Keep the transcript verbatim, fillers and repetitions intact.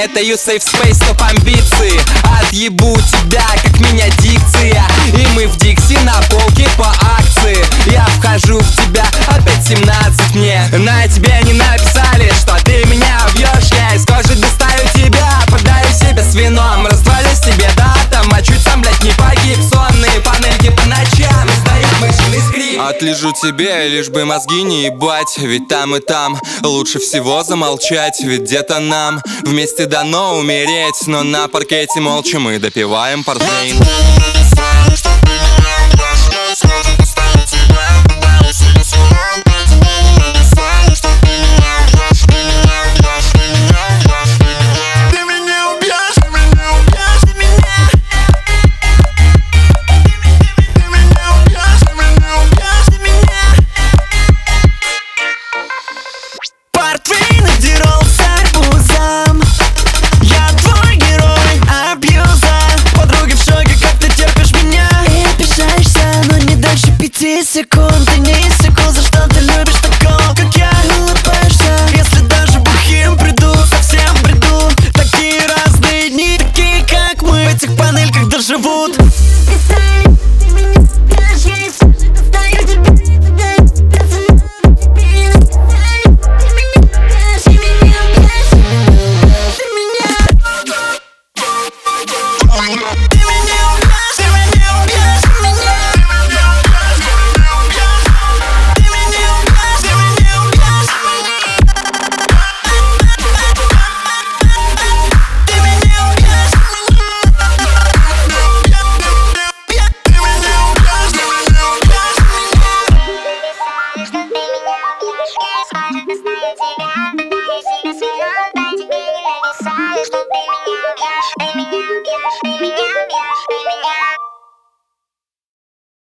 Это you safe space, топ амбиции. Отъебу тебя, как меня дикция. И мы в Дикси на полке по акции. Я вхожу в тебя, опять семнадцать мне. На тебе не написали, что ты меня убьешь. Я из кожи достаю тебя, подаю себе с вином. Развалюсь тебе до атома, чуть сам, блядь, не погиб. Сонные панельки по ночам издают мышиный скрип. Отлежу тебе, лишь бы мозги не ебать. Ведь там и там лучше всего замолчать. Ведь где-то нам вместе дано умереть. Но на паркете молча мы допиваем портвейн. Секунд, ты не секунд, за что ты любишь такого, как я, улыбаешься. Если даже бухим приду, совсем бреду. Такие разные дни, такие как мы, в этих панельках доживут. Yes,